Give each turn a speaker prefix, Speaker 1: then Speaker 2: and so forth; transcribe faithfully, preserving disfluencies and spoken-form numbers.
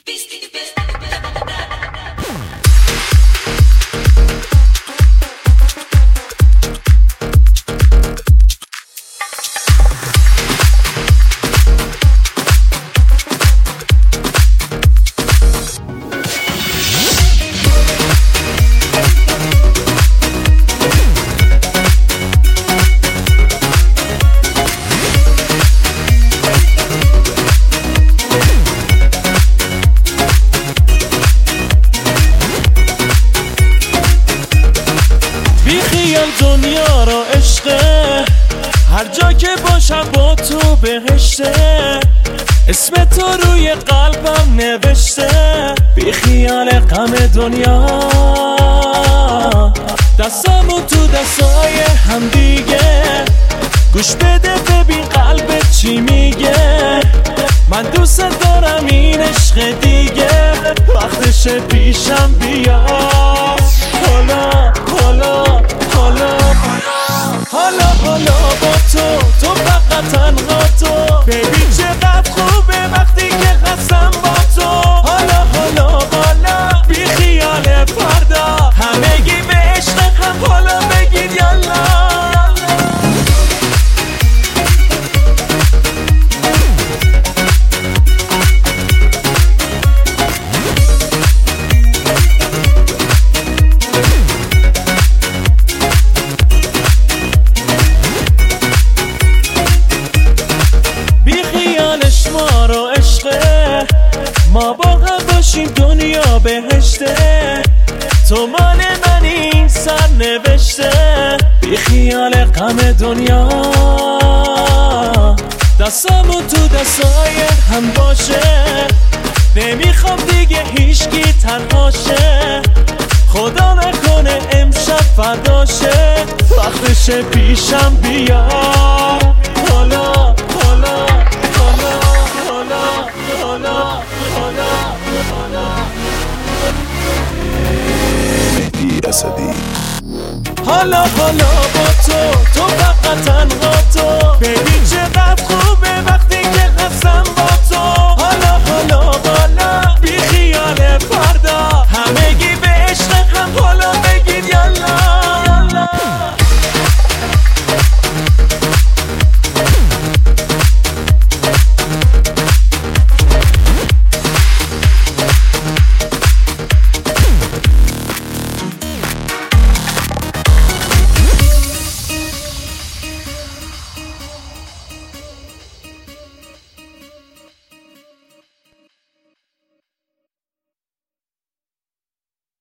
Speaker 1: دنیا را عشقه، هر جا که باشم با تو بهشته، اسم تو روی قلبم نوشته. بی خیال غم دنیا، دستامو تو دستای هم دیگه، گوش بده ببین قلبت چی میگه. من دوست دارم این عشق دیگه، وقتش پیشم بیا. حالا حالا حالا حالا حالا با تو، تو فقط تنها تو. ببین چقدر خوبه وقتی که هستم با تو. حالا حالا حالا بی خیال فردا، همگی به عشق هم حالا بگید یالا. ما با هم باشیم دنیا بهشته، تو مال من این سر نوشته. بی خیال غم دنیا، دستامو تو دستای هم باشه. نمیخوام دیگه هیچکی تنهاشه، خدا نکنه امشب فرداشه. وقتش پیشم بیا. حالا حالا حالا حالا حالا حالا
Speaker 2: مهدی اسدی.
Speaker 1: حالا حالا با تو، تو فقط تنها تو. ببین چقدر خوبه